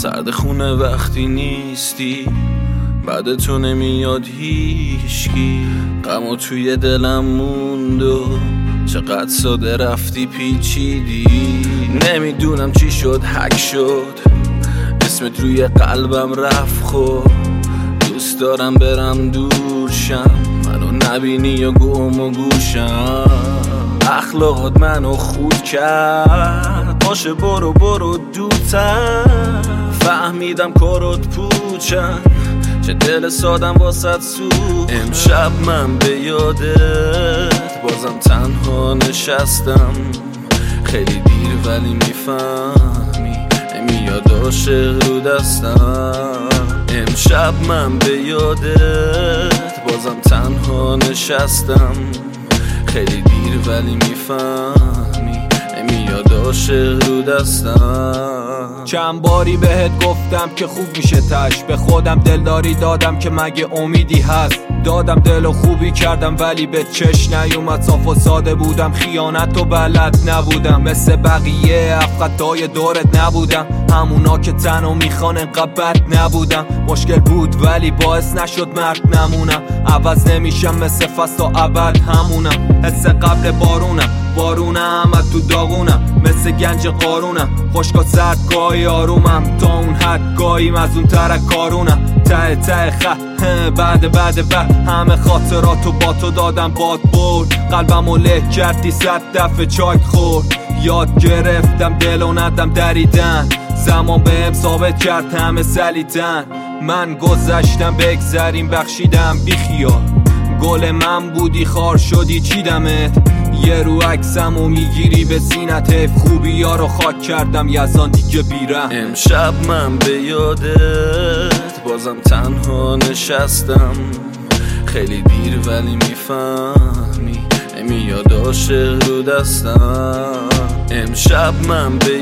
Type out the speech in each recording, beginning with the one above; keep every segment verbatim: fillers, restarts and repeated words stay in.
سرد خونه وقتی نیستی، بعد تو نمیاد هیچکی. غمو توی دلم موند و چقدر ساده رفتی پیچیدی. نمیدونم چی شد حک شد، اسمت روی قلبم رفت. خود دوست دارم برم دور شم، منو نبینی و گم و گوشم. اخلاقات منو خود کرد، باشه برو برو دوتر. فهمیدم کارات پوچن، چه دل سادم واسد سوختم. امشب من به یادت بازم تنها نشستم. خیلی دیر ولی میفهمی نمیاد عاشق رو دستم. امشب من به یادت بازم تنها نشستم. خیلی دیر ولی میفهمی نمیاد عاشق رو دستم. چند باری بهت گفتم که خوب میشه تش، به خودم دلداری دادم که مگه امیدی هست. دادم دل و خوبی کردم ولی به چش نیومد. صاف و ساده بودم، خیانت و بلد نبودم. مثل بقیه افقدای دورت نبودم، همونا که تنو میخوان انقدر بد نبودم. مشکل بود ولی باعث نشد مرد نمونم. عوض نمیشم مثل فصل و ابد همونم. حس قبل بارونم، بارونم از تو داغونم. مثل گنج قارونم، خشکا سرد گاهی آرومم. تا اون حد گاهیم از اون ترک کارونم. ته ته خه بعد بعد بعد همه خاطراتو با تو دادم باد برد. قلبمو له کردی صد دفعه چایت خورد. یاد گرفتم دل و ندم دریدن، زمان بهم ثابت کرد همه سلیتن. من گذشتم بگذریم بخشیدم بیخیال. گل من بودی خار شدی چیدمت. یه رو عکسمو میگیری به سینت. خوبی ها رو خاک کردم یزان دیگه بیرم. امشب من به یادت بازم تنها نشستم. خیلی دیر ولی میفهمی نمیاد عاشق رو دستم. امشب من به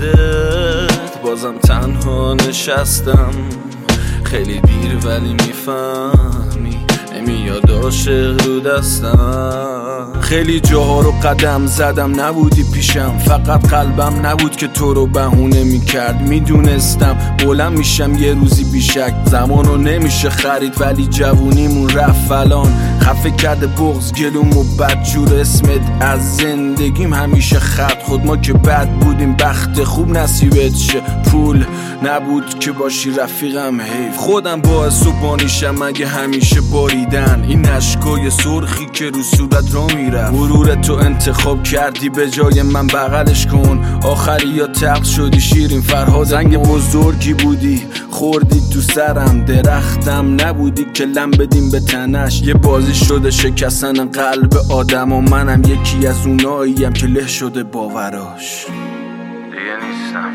یادت بازم تنها نشستم. خیلی دیر ولی میفهمی نمیاد عاشق رو دستم. خیلی جاها رو قدم زدم نبودی پیشم، فقط قلبم نبود که تو رو بهونه میکرد. میدونستم بلند میشم یه روزی بیشک. زمانو نمیشه خرید ولی جوونیمون رفت فلان. خفه کرده بغض گلوم و بدجور اسمت از زندگیم همیشه خط. خود ما که بد بودیم بخت خوب نصیبت شه. پول نبود که باشی رفیقم حیف. خودم باعث و بانیشم اگه همیشه باریدن این اشکای سرخی که رو صورت را میرفت. غرور تو انتخاب کردی به جای من بغلش کن. آخری یا تقص شدی شیرین فرهاد. زنگ بزرگی بودی خوردی تو سرم. درختم نبودی که لم بدیم به تنش. یه بازی شده شکستن قلب آدم و منم یکی از اوناییم که له شده باوراش. دیگه نیستم،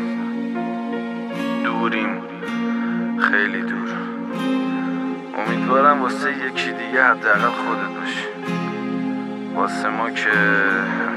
دوریم خیلی دور. امیدوارم واسه یکی دیگه حداقل خودت باشی. واسه ما که